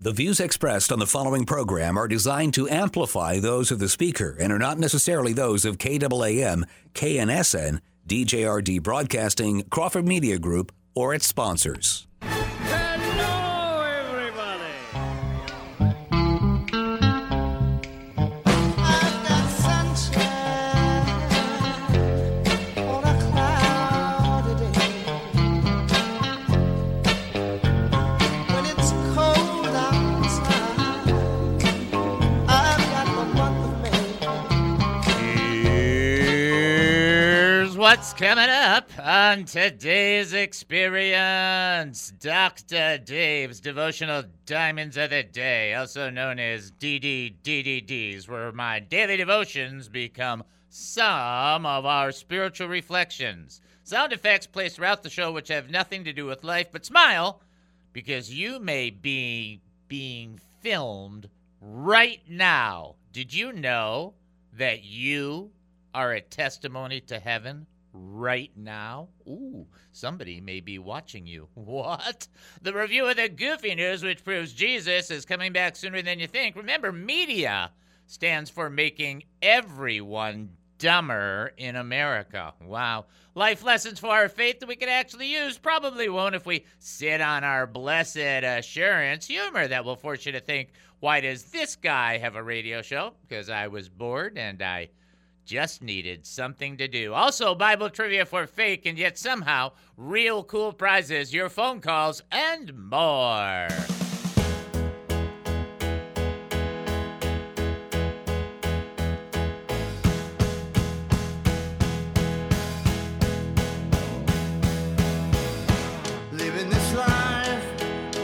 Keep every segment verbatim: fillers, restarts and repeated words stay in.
The views expressed on the following program are designed to amplify those of the speaker and are not necessarily those of K A A M, K N S N, D J R D Broadcasting, Crawford Media Group, or its sponsors. Hello, everybody. I've got sunshine on a cloudy day. When it's cold outside, I've got the month of May. Here's what's coming up on today's experience. Doctor Dave's Devotional Diamonds of the Day, also known as D D D D Ds, where my daily devotions become some of our spiritual reflections. Sound effects placed throughout the show which have nothing to do with life, but smile, because you may be being filmed right now. Did you know that you are a testimony to heaven right now? Ooh, somebody may be watching you. What? The review of the goofy news, which proves Jesus is coming back sooner than you think. Remember, media stands for making everyone dumber in America. Wow. Life lessons for our faith that we could actually use. Probably won't if we sit on our blessed assurance. Humor that will force you to think, why does this guy have a radio show? Because I was bored and I just needed something to do. Also, Bible trivia for fake and yet somehow real cool prizes, your phone calls, and more. Living this life,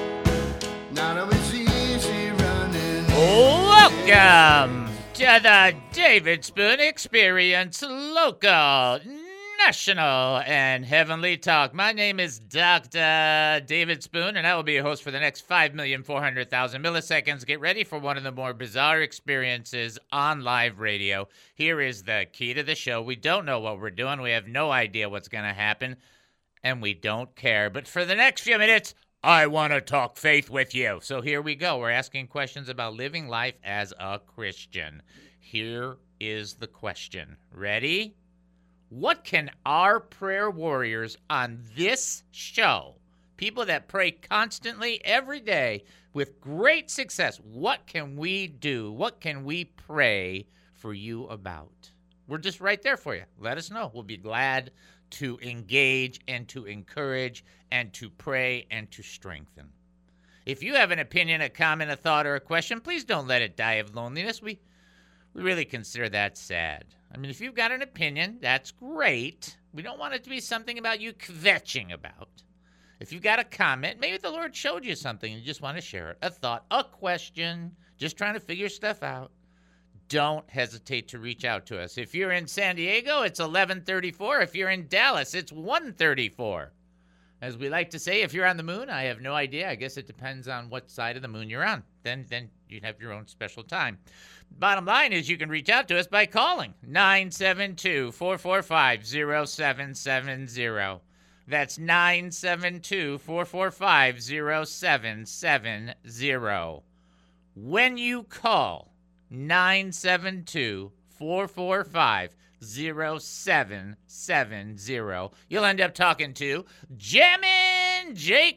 not always easy running. Welcome to the David Spoon Experience, local, national, and heavenly talk. My name is Doctor David Spoon, and I will be your host for the next five million four hundred thousand milliseconds. Get ready for one of the more bizarre experiences on live radio. Here is the key to the show. We don't know what we're doing. We have no idea what's going to happen, and we don't care. But for the next few minutes, I want to talk faith with you. So here we go. We're asking questions about living life as a Christian. Here is the question. Ready? What can our prayer warriors on this show, people that pray constantly every day with great success, what can we do? What can we pray for you about? We're just right there for you. Let us know. We'll be glad to engage and to encourage and to pray and to strengthen. If you have an opinion, a comment, a thought, or a question, please don't let it die of loneliness. We we really consider that sad. I mean, if you've got an opinion, that's great. We don't want it to be something about you kvetching about. If you've got a comment, maybe the Lord showed you something and you just want to share it. A thought, a question, just trying to figure stuff out. Don't hesitate to reach out to us. If you're in San Diego, it's eleven thirty-four. If you're in Dallas, it's one thirty-four. As we like to say, if you're on the moon, I have no idea. I guess it depends on what side of the moon you're on. Then, then you'd have your own special time. Bottom line is you can reach out to us by calling nine seven two, four four five, zero seven seven zero. That's nine seven two, four four five, zero seven seven zero. When you call nine seven two, four four five, zero seven seven zero, you'll end up talking to Jammin'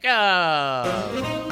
Jacob.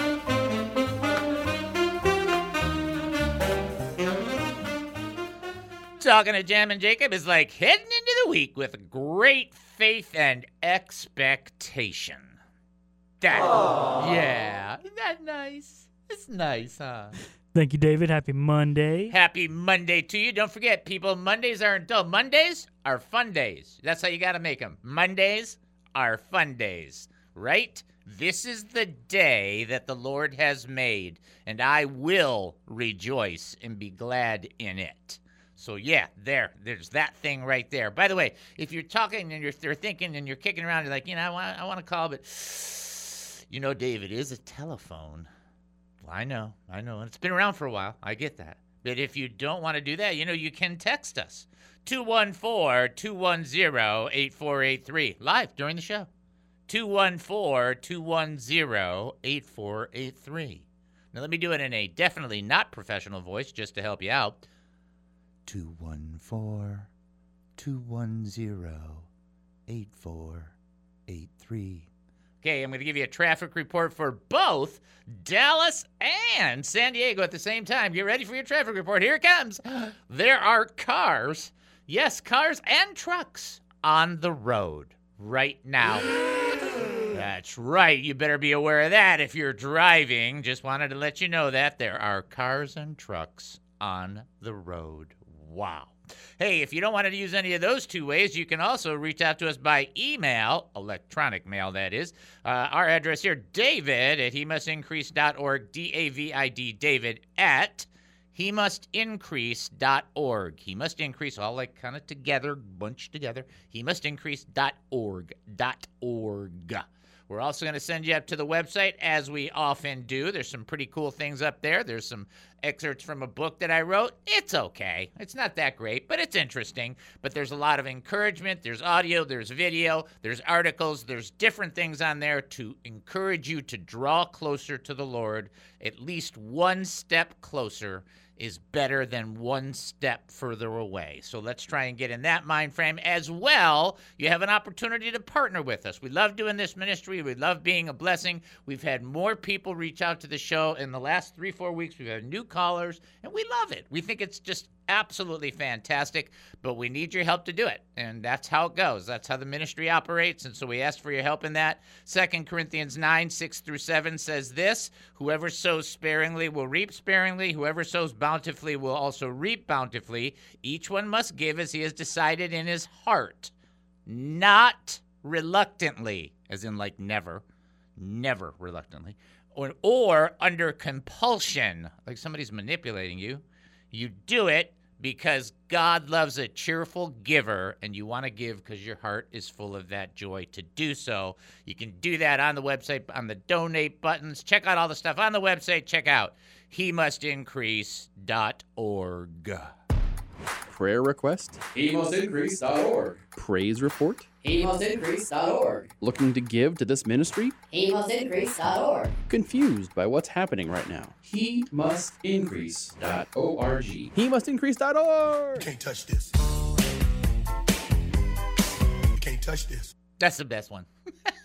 Talking to Jammin' Jacob is like heading into the week with great faith and expectation. That, yeah, isn't that nice? It's nice, huh? Thank you, David. Happy Monday. Happy Monday to you. Don't forget, people, Mondays aren't dull. Mondays are fun days. That's how you got to make them. Mondays are fun days, right? This is the day that the Lord has made, and I will rejoice and be glad in it. So, yeah, there, there's that thing right there. By the way, if you're talking and you're, you're thinking and you're kicking around, you're like, you know, I want, I want to call, but, you know, Dave, it is a telephone. Well, I know, I know. And it's been around for a while. I get that. But if you don't want to do that, you know, you can text us. two one four, two one zero, eight four eight three. Live during the show. two one four, two one zero, eight four eight three. Now, let me do it in a definitely not professional voice just to help you out. two one four, two one zero, eight four eight three. Okay, I'm going to give you a traffic report for both Dallas and San Diego at the same time. Get ready for your traffic report. Here it comes. There are cars, yes, cars and trucks on the road right now. That's right. You better be aware of that if you're driving. Just wanted to let you know that there are cars and trucks on the road. Wow. Hey, if you don't want to use any of those two ways, you can also reach out to us by email, electronic mail, that is. Uh, our address here, David at he must increase dot org, D A V I D, David at he must increase dot org. He must increase, all like kind of together, bunched together. he must increase dot org, dot org. We're also going to send you up to the website, as we often do. There's some pretty cool things up there. There's some excerpts from a book that I wrote. It's okay. It's not that great, but it's interesting. But there's a lot of encouragement. There's audio. There's video. There's articles. There's different things on there to encourage you to draw closer to the Lord. At least one step closer is better than one step further away. So let's try and get in that mind frame as well. You have an opportunity to partner with us. We love doing this ministry. We love being a blessing. We've had more people reach out to the show in the last three, four weeks. We've had new callers, and we love it. We think it's just absolutely fantastic, but we need your help to do it, and that's how it goes. That's how the ministry operates, and so we ask for your help in that. Second Corinthians nine, six through seven says this: whoever sows sparingly will reap sparingly. Whoever sows bountifully will also reap bountifully. Each one must give as he has decided in his heart, not reluctantly, as in like never, never reluctantly, or, or under compulsion, like somebody's manipulating you. You do it because God loves a cheerful giver, and you want to give because your heart is full of that joy to do so. You can do that on the website, on the donate buttons. Check out all the stuff on the website. Check out he must increase dot org. Prayer request? he must increase dot org. Praise report? he must increase dot org. Looking to give to this ministry? he must increase dot org. Confused by what's happening right now? he must increase dot org. he must increase dot org. Can't touch this. You can't touch this. That's the best one.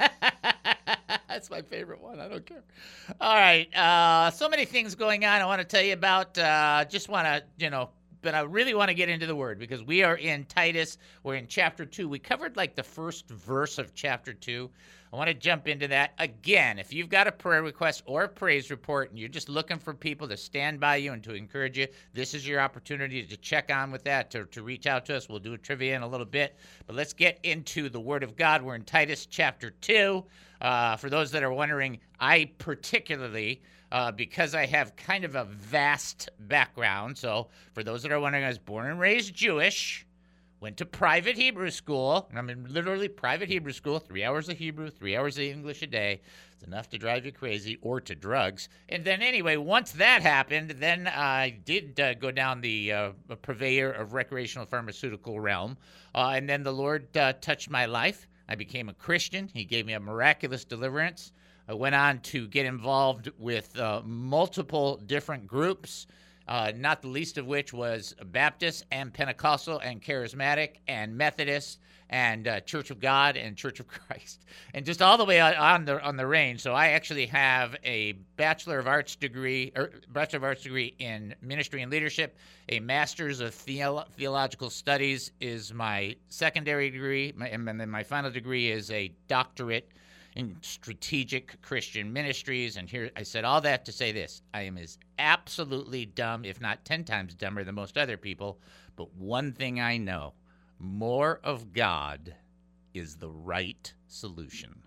That's my favorite one. I don't care. All right. Uh, so many things going on I want to tell you about. Uh, just want to, you know, but I really want to get into the Word because we are in Titus. We're in chapter two. We covered like the first verse of chapter two. I want to jump into that. Again, if you've got a prayer request or a praise report and you're just looking for people to stand by you and to encourage you, this is your opportunity to check on with that, to, to reach out to us. We'll do a trivia in a little bit. But let's get into the Word of God. We're in Titus chapter two. Uh, for those that are wondering, I particularly... Uh, because I have kind of a vast background. So for those that are wondering, I was born and raised Jewish, went to private Hebrew school. I mean, literally private Hebrew school, three hours of Hebrew, three hours of English a day. It's enough to drive you crazy, or to drugs. And then anyway, once that happened, then I did uh, go down the uh, purveyor of recreational pharmaceutical realm. Uh, and then the Lord uh, touched my life. I became a Christian. He gave me a miraculous deliverance. I went on to get involved with uh, multiple different groups, uh, not the least of which was Baptist and Pentecostal and Charismatic and Methodist and uh, Church of God and Church of Christ, and just all the way on the on the range. So I actually have a Bachelor of Arts degree, or Bachelor of Arts degree in Ministry and Leadership. A Master's of Theolo- Theological Studies is my secondary degree, my, and then my final degree is a doctorate in strategic Christian ministries. And here I said all that to say this: I am as absolutely dumb, if not ten times dumber than most other people. But one thing I know, more of God is the right solution.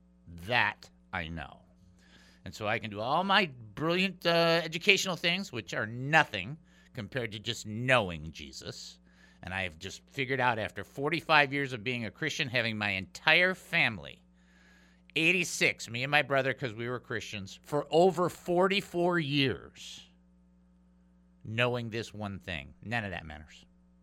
That I know. And so I can do all my brilliant uh, educational things, which are nothing compared to just knowing Jesus. And I have just figured out, after forty-five years of being a Christian, having my entire family, eighty-six, me and my brother, because we were Christians, for over forty-four years, knowing this one thing. None of that matters.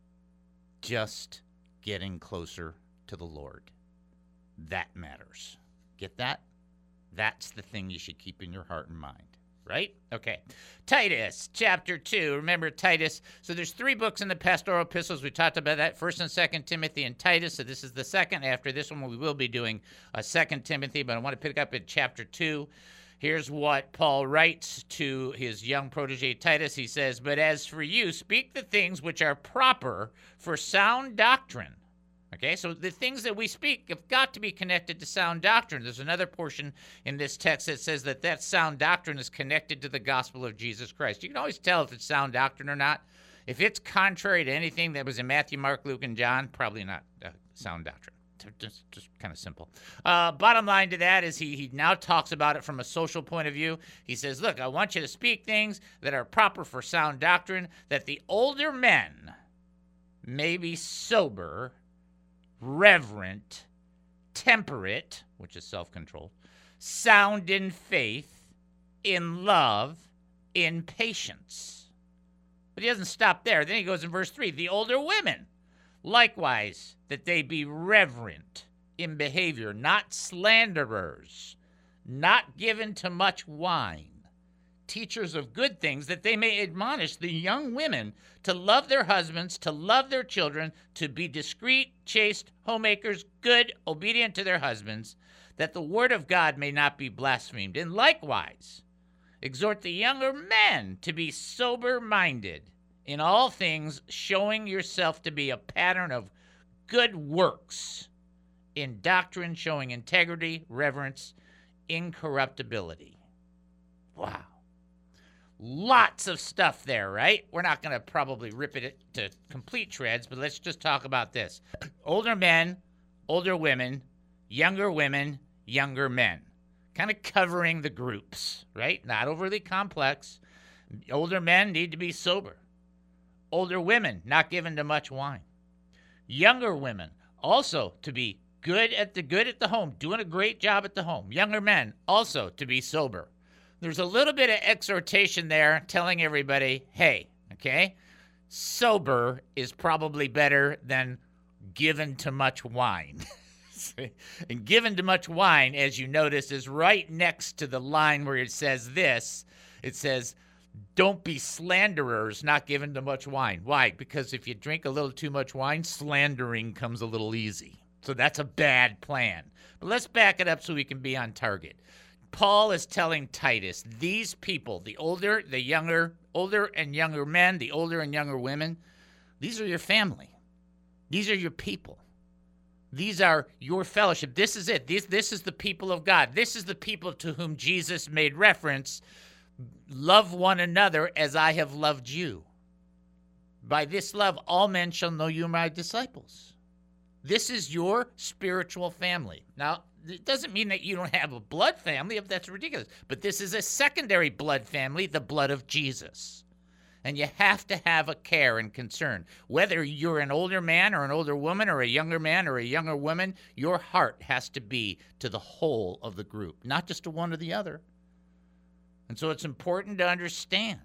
Just getting closer to the Lord. That matters. Get that? That's the thing you should keep in your heart and mind. right? Okay. Titus chapter two. Remember Titus. So there's three books in the pastoral epistles. We talked about that. First and Second Timothy and Titus. So this is the second. After this one, we will be doing a Second Timothy, but I want to pick up in chapter two. Here's what Paul writes to his young protege Titus. He says, "But as for you, speak the things which are proper for sound doctrine." Okay, so the things that we speak have got to be connected to sound doctrine. There's another portion in this text that says that that sound doctrine is connected to the gospel of Jesus Christ. You can always tell if it's sound doctrine or not. If it's contrary to anything that was in Matthew, Mark, Luke, and John, probably not uh, sound doctrine. Just, just kind of simple. Uh, bottom line to that is he, he now talks about it from a social point of view. He says, look, I want you to speak things that are proper for sound doctrine, that the older men may be sober, reverent, temperate, which is self-controlled, sound in faith, in love, in patience. But he doesn't stop there. Then he goes in verse three, the older women, likewise, that they be reverent in behavior, not slanderers, not given to much wine, teachers of good things, that they may admonish the young women to love their husbands, to love their children, to be discreet, chaste, homemakers, good, obedient to their husbands, that the word of God may not be blasphemed. And likewise, exhort the younger men to be sober-minded in all things, showing yourself to be a pattern of good works, in doctrine showing integrity, reverence, incorruptibility. Wow. Lots of stuff there, right? We're not going to probably rip it to complete shreds, but let's just talk about this. Older men, older women, younger women, younger men. Kind of covering the groups, right? Not overly complex. Older men need to be sober. Older women, not given to much wine. Younger women, also to be good at the good at the home, doing a great job at the home. Younger men, also to be sober. There's a little bit of exhortation there telling everybody, hey, okay, sober is probably better than given to much wine. And given to much wine, as you notice, is right next to the line where it says this. It says, don't be slanderers, not given to much wine. Why? Because if you drink a little too much wine, slandering comes a little easy. So that's a bad plan. But let's back it up so we can be on target. Paul is telling Titus, these people, the older, the younger, older and younger men, the older and younger women, these are your family. These are your people. These are your fellowship. This is it. This, this is the people of God. This is the people to whom Jesus made reference. Love one another as I have loved you. By this love, all men shall know you are my disciples. This is your spiritual family. Now, it doesn't mean that you don't have a blood family, if that's ridiculous. But this is a secondary blood family, the blood of Jesus. And you have to have a care and concern. Whether you're an older man or an older woman or a younger man or a younger woman, your heart has to be to the whole of the group, not just to one or the other. And so it's important to understand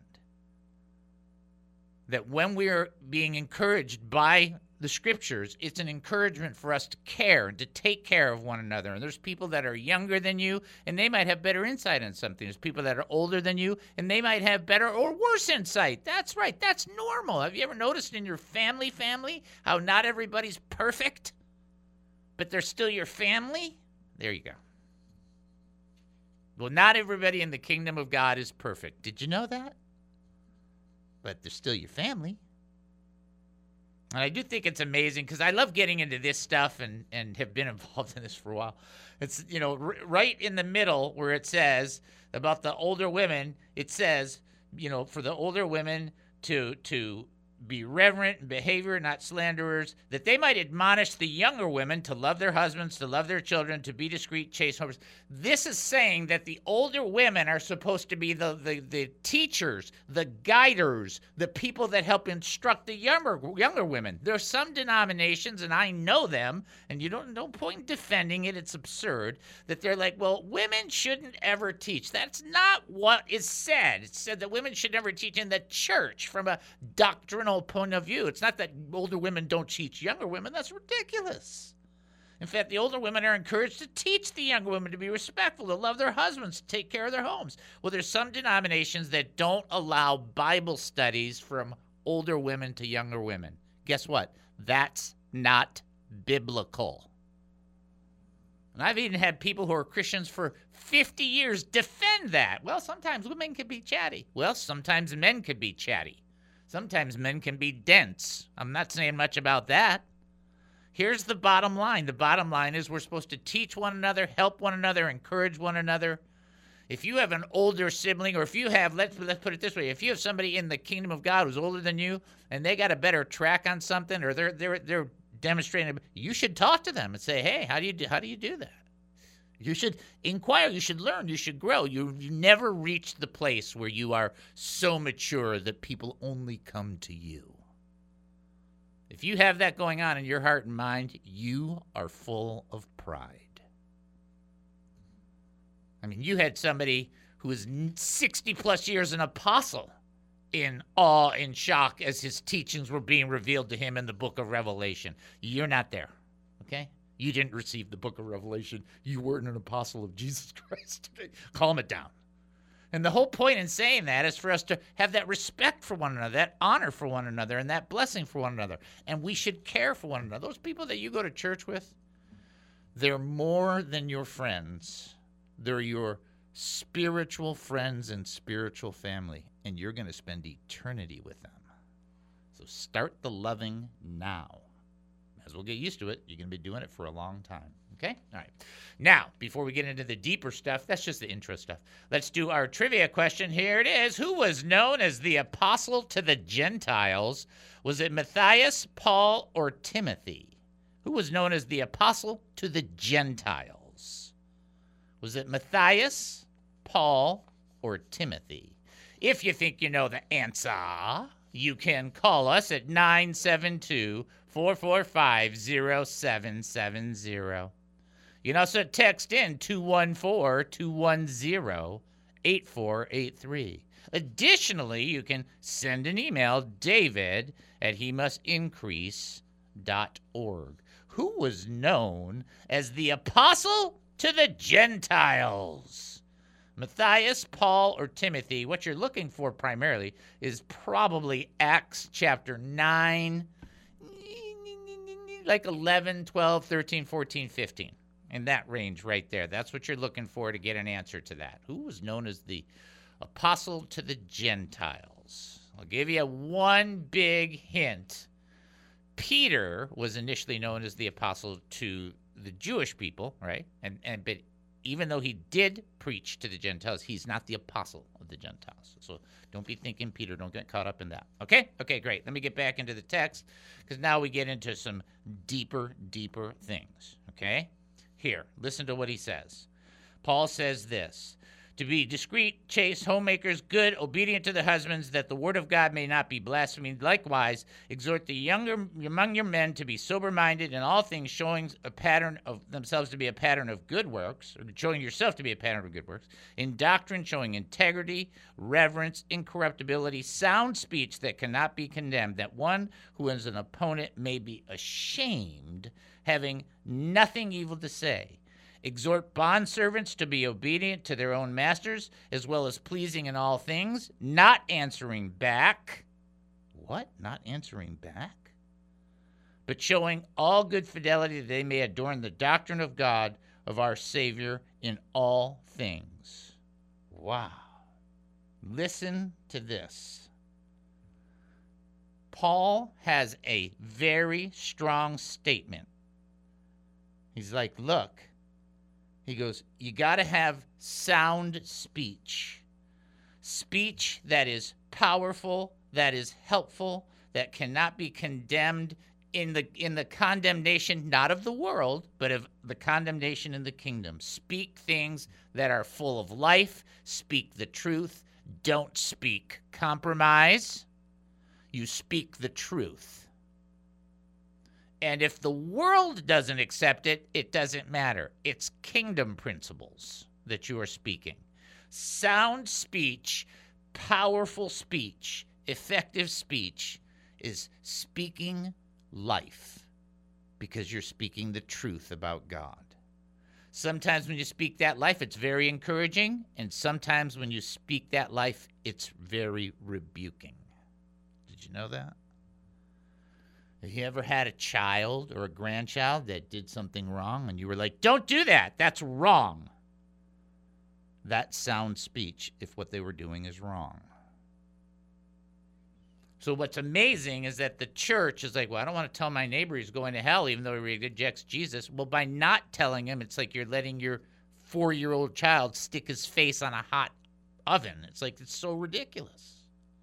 that when we're being encouraged by the scriptures, it's an encouragement for us to care and to take care of one another. And there's people that are younger than you, and they might have better insight on something. There's people that are older than you, and they might have better or worse insight. That's right. That's normal. Have you ever noticed in your family family how not everybody's perfect, but they're still your family? There you go. Well, not everybody in the kingdom of God is perfect. Did you know that? But they're still your family. And I do think it's amazing because I love getting into this stuff and, and have been involved in this for a while. It's, you know, r- right in the middle where it says about the older women, it says, you know, for the older women to to be reverent in behavior, not slanderers, that they might admonish the younger women to love their husbands, to love their children, to be discreet, chaste, homers. This is saying that the older women are supposed to be the, the, the teachers, the guiders, the people that help instruct the younger younger women. There are some denominations, and I know them, and you don't no point in defending it, it's absurd, that they're like, well, women shouldn't ever teach. That's not what is said. It's said that women should never teach in the church from a doctrinal point of view. It's not that older women don't teach younger women. That's ridiculous. In fact, the older women are encouraged to teach the younger women to be respectful, to love their husbands, to take care of their homes. Well, there's some denominations that don't allow Bible studies from older women to younger women. Guess what? That's not biblical. And I've even had people who are Christians for fifty years defend that. Well, sometimes women can be chatty. Well, sometimes men can be chatty. Sometimes men can be dense. I'm not saying much about that. Here's the bottom line. The bottom line is we're supposed to teach one another, help one another, encourage one another. If you have an older sibling, or if you have, let's, let's put it this way, if you have somebody in the kingdom of God who's older than you and they got a better track on something, or they're they're they're demonstrating, you should talk to them and say, hey, how do you do, how do you do that? You should inquire, you should learn, you should grow. You, you never reach the place where you are so mature that people only come to you. If you have that going on in your heart and mind, you are full of pride. I mean, you had somebody who was sixty plus years an apostle in awe and shock as his teachings were being revealed to him in the book of Revelation. You're not there, okay? You didn't receive the book of Revelation. You weren't an apostle of Jesus Christ. Calm it down. And the whole point in saying that is for us to have that respect for one another, that honor for one another, and that blessing for one another. And we should care for one another. Those people that you go to church with, they're more than your friends. They're your spiritual friends and spiritual family, and you're going to spend eternity with them. So start the loving now. As we'll get used to it, you're going to be doing it for a long time. Okay? All right. Now, before we get into the deeper stuff, that's just the intro stuff. Let's do our trivia question. Here it is. Who was known as the apostle to the Gentiles? Was it Matthias, Paul, or Timothy? Who was known as the apostle to the Gentiles? Was it Matthias, Paul, or Timothy? If you think you know the answer, you can call us at nine seven two, four four five, zero seven seven zero. You can also text in two one four, two one zero, eight four eight three. Additionally, you can send an email, david at he must increase dot org. Who was known as the apostle to the Gentiles? Matthias, Paul, or Timothy? What you're looking for primarily is probably Acts chapter nine, like eleven, twelve, thirteen, fourteen, fifteen. In that range right there. That's what you're looking for to get an answer to that. Who was known as the apostle to the Gentiles? I'll give you one big hint. Peter was initially known as the apostle to the Jewish people, right? And and but even though he did preach to the Gentiles, he's not the apostle of the Gentiles. So don't be thinking Peter. Don't get caught up in that. Okay? Okay, great. Let me get back into the text because now we get into some deeper, deeper things. Okay? Here, listen to what he says. Paul says this: to be discreet, chaste, homemakers, good, obedient to the husbands, that the word of God may not be blasphemed. Likewise, exhort the younger among your men to be sober-minded in all things, showing a pattern of themselves to be a pattern of good works, or showing yourself to be a pattern of good works. In doctrine, showing integrity, reverence, incorruptibility, sound speech that cannot be condemned, that one who is an opponent may be ashamed, having nothing evil to say. Exhort bondservants to be obedient to their own masters, as well as pleasing in all things, not answering back. What? Not answering back? But showing all good fidelity that they may adorn the doctrine of God, of our Savior, in all things. Wow. Listen to this. Paul has a very strong statement. He's like, look, he goes, you got to have sound speech. Speech that is powerful, that is helpful, that cannot be condemned in the in the condemnation, not of the world, but of the condemnation in the kingdom. Speak things that are full of life. Speak the truth. Don't speak compromise. You speak the truth. And if the world doesn't accept it, it doesn't matter. It's kingdom principles that you are speaking. Sound speech, powerful speech, effective speech is speaking life. because you're speaking the truth about God. Sometimes when you speak that life, it's very encouraging, and sometimes when you speak that life, it's very rebuking. Did you know that? Have you ever had a child or a grandchild that did something wrong, and you were like, don't do that, that's wrong? That's sound speech if what they were doing is wrong. So what's amazing is that the church is like, well, I don't want to tell my neighbor he's going to hell even though he rejects Jesus. Well, by not telling him, it's like you're letting your four-year-old child stick his face on a hot oven. It's like, it's so ridiculous.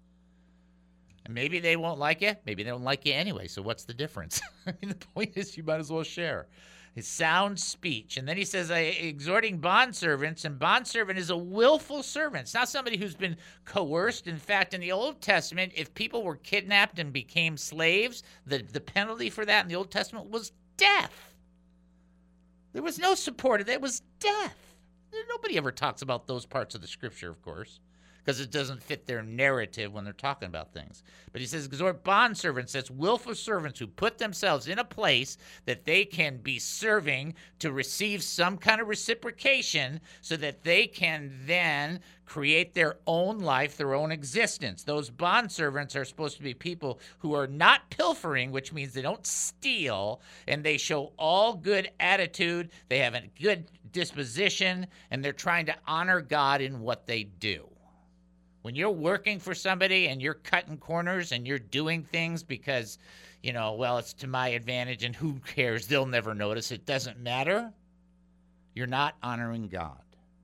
And maybe they won't like you. Maybe they don't like you anyway. So what's the difference? I mean, the point is you might as well share. His sound speech. And then he says, I, exhorting bondservants, and bondservant is a willful servant. It's not somebody who's been coerced. In fact, in the Old Testament, if people were kidnapped and became slaves, the, the penalty for that in the Old Testament was death. There was no support. It was death. Nobody ever talks about those parts of the scripture, of course, because it doesn't fit their narrative when they're talking about things. But he says, exhort bondservants, that's willful servants who put themselves in a place that they can be serving to receive some kind of reciprocation so that they can then create their own life, their own existence. Those bondservants are supposed to be people who are not pilfering, which means they don't steal, and they show all good attitude, they have a good disposition, and they're trying to honor God in what they do. When you're working for somebody and you're cutting corners and you're doing things because, you know, well, it's to my advantage and who cares? They'll never notice. It doesn't matter. You're not honoring God.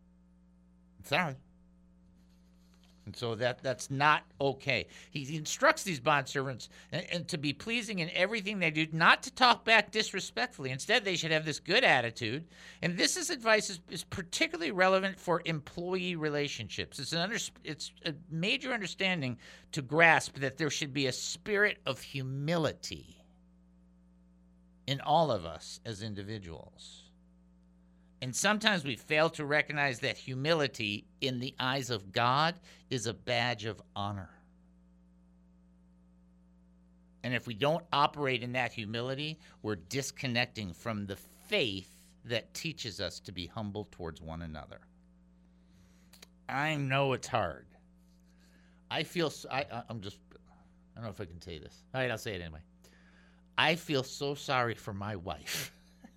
Sorry. And so that that's not okay. He instructs these bondservants and, and to be pleasing in everything they do, not to talk back disrespectfully. Instead, they should have this good attitude. And this is advice is, is particularly relevant for employee relationships. It's an under, it's a major understanding to grasp that there should be a spirit of humility in all of us as individuals. And sometimes we fail to recognize that humility in the eyes of God is a badge of honor. And if we don't operate in that humility, we're disconnecting from the faith that teaches us to be humble towards one another. I know it's hard. I feel, I, I'm just, I don't know if I can say this. All right, I'll say it anyway. I feel so sorry for my wife.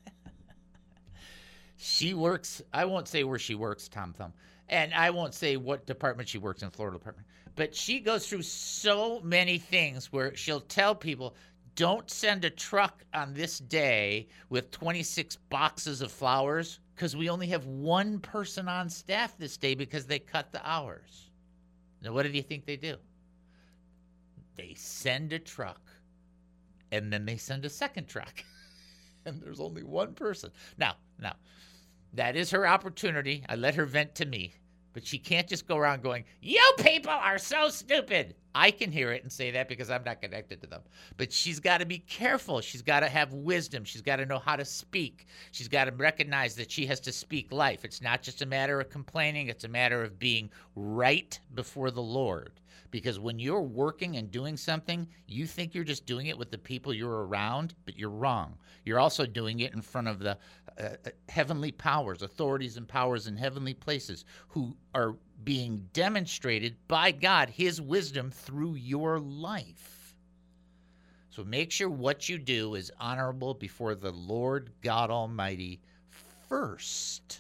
She works, I won't say where she works, Tom Thumb, and I won't say what department she works in, Florida department, but she goes through so many things where she'll tell people, don't send a truck on this day with twenty-six boxes of flowers because we only have one person on staff this day because they cut the hours. Now, what do you think they do? They send a truck, and then they send a second truck, and there's only one person. Now, now, that is her opportunity. I let her vent to me. But she can't just go around going, you people are so stupid. I can hear it and say that because I'm not connected to them. But she's got to be careful. She's got to have wisdom. She's got to know how to speak. She's got to recognize that she has to speak life. It's not just a matter of complaining. It's a matter of being right before the Lord. Because when you're working and doing something, you think you're just doing it with the people you're around, but you're wrong. You're also doing it in front of the uh, heavenly powers, authorities and powers in heavenly places who are being demonstrated by God, his wisdom through your life. So make sure what you do is honorable before the Lord God Almighty first.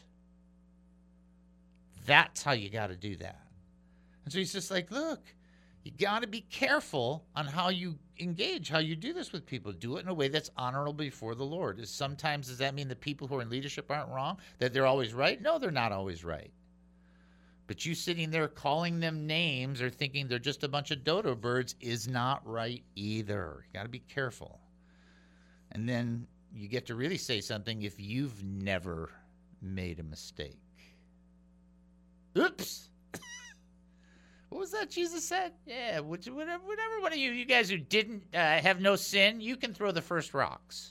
That's how you got to do that. And so he's just like, look, you got to be careful on how you engage, how you do this with people. Do it in a way that's honorable before the Lord. Is sometimes, does that mean the people who are in leadership aren't wrong? That they're always right? No, they're not always right. But you sitting there calling them names or thinking they're just a bunch of dodo birds is not right either. You got to be careful. And then you get to really say something if you've never made a mistake. Oops. What was that Jesus said? Yeah, which, whatever, whatever one of you, you guys who didn't uh, have no sin, you can throw the first rocks.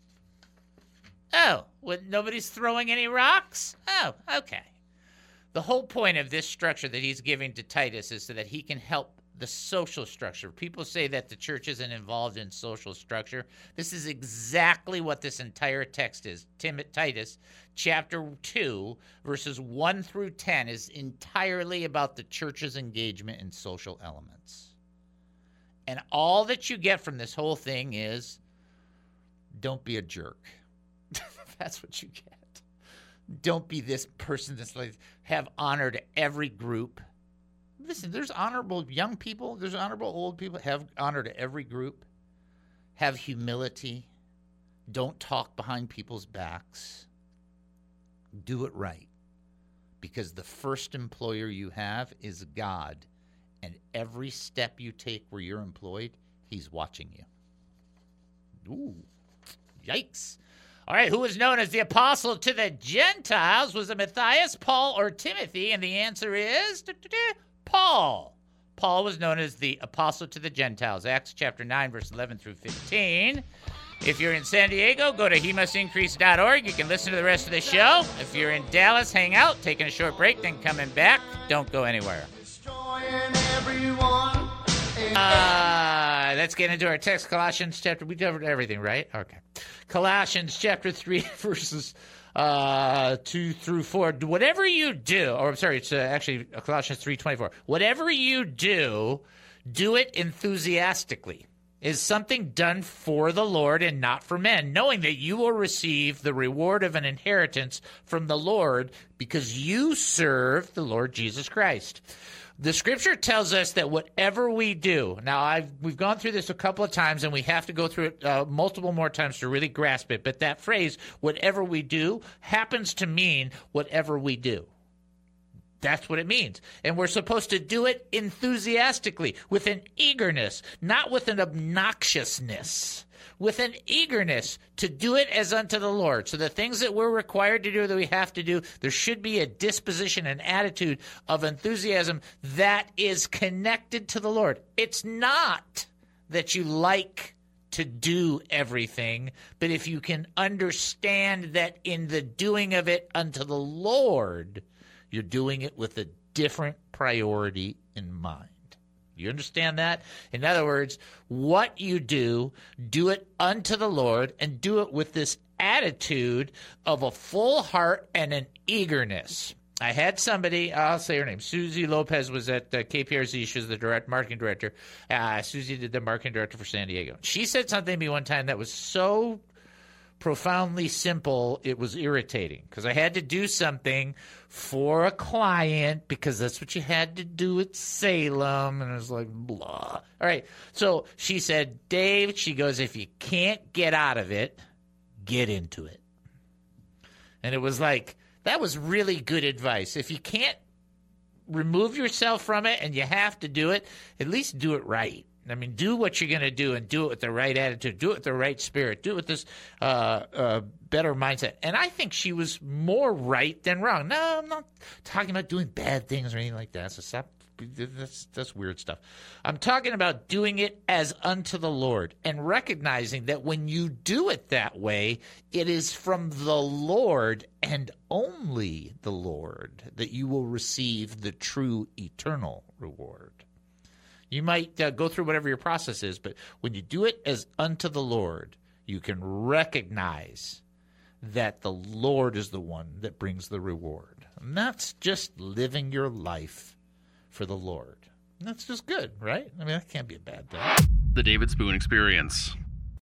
Oh, well, nobody's throwing any rocks? Oh, okay. The whole point of this structure that he's giving to Titus is so that he can help the social structure. People say that the church isn't involved in social structure. This is exactly what this entire text is. Tim- Titus chapter two, verses one through ten is entirely about the church's engagement in social elements. And all that you get from this whole thing is, don't be a jerk. That's what you get. Don't be this person that's like, have honor to every group. Listen, there's honorable young people, there's honorable old people. Have honor to every group. Have humility. Don't talk behind people's backs. Do it right. Because the first employer you have is God. And every step you take where you're employed, he's watching you. Ooh, yikes. All right, who was known as the apostle to the Gentiles? Was it Matthias, Paul, or Timothy? And the answer is Paul. Paul was known as the apostle to the Gentiles. Acts chapter nine, verse eleven through fifteen. If you're in San Diego, go to he must increase dot org. You can listen to the rest of the show. If you're in Dallas, hang out, taking a short break, then coming back. Don't go anywhere. Destroying everyone. Uh, let's get into our text. Colossians chapter, we covered everything, right? Okay. Colossians chapter three, verses uh, two through four. Whatever you do, or I'm sorry, it's uh, actually Colossians three twenty-four. Whatever you do, do it enthusiastically. Is something done for the Lord and not for men, knowing that you will receive the reward of an inheritance from the Lord because you serve the Lord Jesus Christ. The scripture tells us that whatever we do, now I've, we've gone through this a couple of times and we have to go through it uh, multiple more times to really grasp it, but that phrase, whatever we do, happens to mean whatever we do. That's what it means. And we're supposed to do it enthusiastically, with an eagerness, not with an obnoxiousness, with an eagerness to do it as unto the Lord. So the things that we're required to do, that we have to do, there should be a disposition, an attitude of enthusiasm that is connected to the Lord. It's not that you like to do everything, but if you can understand that in the doing of it unto the Lord, you're doing it with a different priority in mind. You understand that? In other words, what you do, do it unto the Lord and do it with this attitude of a full heart and an eagerness. I had somebody, I'll say her name, Susie Lopez was at uh, K P R Z. She was the direct marketing director. Uh, Susie did the marketing director for San Diego. She said something to me one time that was so profoundly simple, it was irritating because I had to do something for a client because that's what you had to do at Salem, and I was like, blah. All right, so she said, Dave, she goes, if you can't get out of it, get into it. And it was like, that was really good advice. If you can't remove yourself from it and you have to do it, at least do it right. I mean, do what you're going to do and do it with the right attitude. Do it with the right spirit. Do it with this uh, uh, better mindset. And I think she was more right than wrong. No, I'm not talking about doing bad things or anything like that. So stop. That's, that's weird stuff. I'm talking about doing it as unto the Lord and recognizing that when you do it that way, it is from the Lord and only the Lord that you will receive the true eternal reward. You might uh, go through whatever your process is, but when you do it as unto the Lord, you can recognize that the Lord is the one that brings the reward. And that's just living your life for the Lord. And that's just good, right? I mean, that can't be a bad thing. The David Spoon Experience.